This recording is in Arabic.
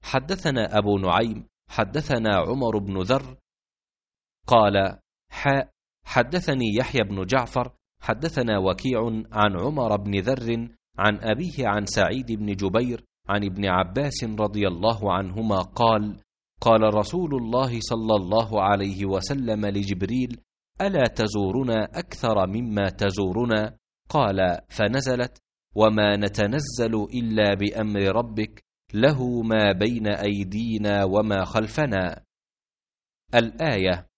حدثنا أبو نعيم حدثنا عمر بن ذر قال حدثني يحيى بن جعفر حدثنا وكيع عن عمر بن ذر عن أبيه عن سعيد بن جبير عن ابن عباس رضي الله عنهما قال قال رسول الله صلى الله عليه وسلم لجبريل: ألا تزورنا أكثر مما تزورنا؟ قال: فنزلت: وما نتنزل إلا بأمر ربك له ما بين أيدينا وما خلفنا. الآية.